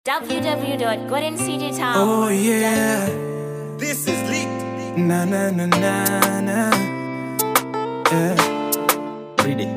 www.goldencitytown. Oh yeah, This is leaked. na na na na na. Yeah. Read it.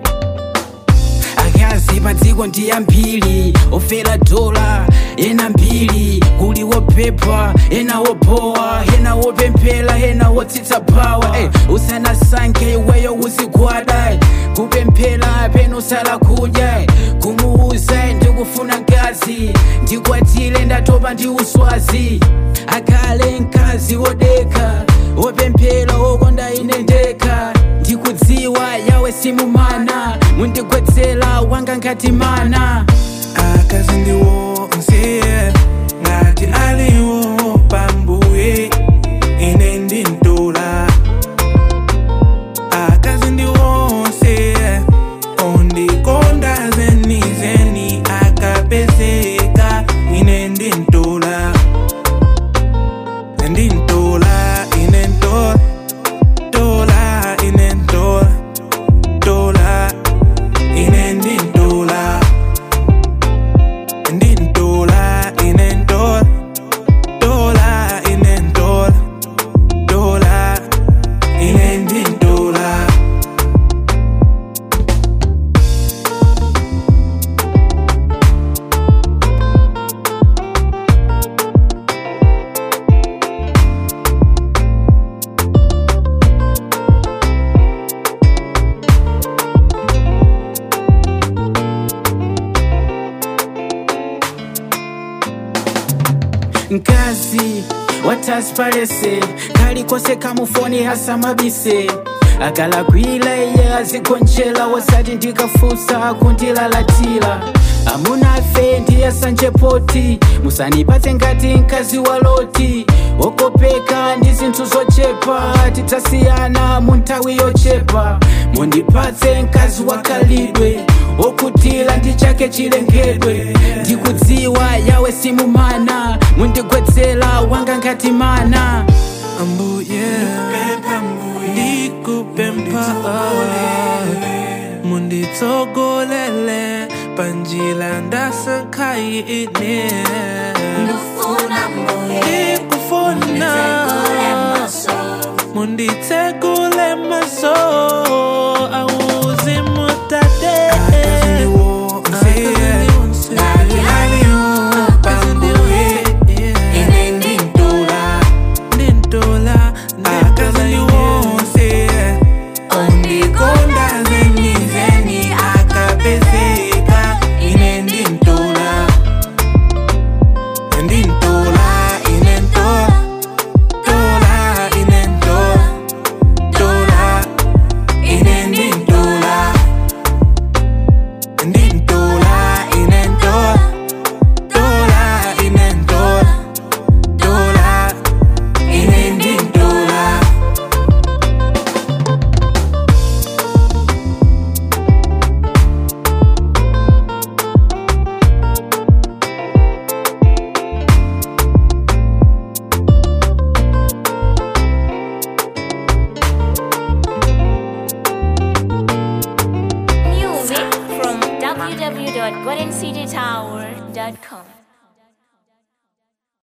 akazi padziko ndiya mbiri ofera dola ena mbiri kuli wopepa ena wopowa ena wopemphera ena wotsitsa pawa usanasankhe iweyo uzigwada kupemphera peno sala kudya kumuuza ndikufuna mkazi ndikwatile ndatopa ndi uswazi akale mkazi wodeka wopemphera wokonda ine ndekha ndikudziwa yawe simumana mundigwetsera wanga ngati mana Akazi ndiwo nsiye ngati aliwo pambuye ine ndintola. Akazi ndiwo nsiye ondikonda zeni zeni akapezeka ine ndintola. Ndintola ine ntola tola ine ntola tola ine ndintola. Ndintola inentola tola inentola tola inendintola. mkazi watasparese kalikose kamufoni hasa mabise akalakwila iye azikonjela wasati ndikafusa kundilalatila amunafe ndiye sanjepoti musanipatse ngati mkazi wa loti okopeka ndi zinthu zochepa titasiyana mu nthawi yochepa mundipatse mkazi wakalidwe okutila ndi chake chilengedwe ndikudziwa yawe simumana mundigwetsera wanga ngati mana Ambuye ndikupempha munditsogolele panjila ndasankha ine. Ndikufuna munditsegule maso awuzimutate. Akazi ndiwo nsiye ngati aliwo pambuye ine ndintola. Ndintola akazi ndiwo nsiye ondikonda zeni zeni akapezeka ine ndintola. Ndintola inentola tola inentola tola inendintola. Ndintola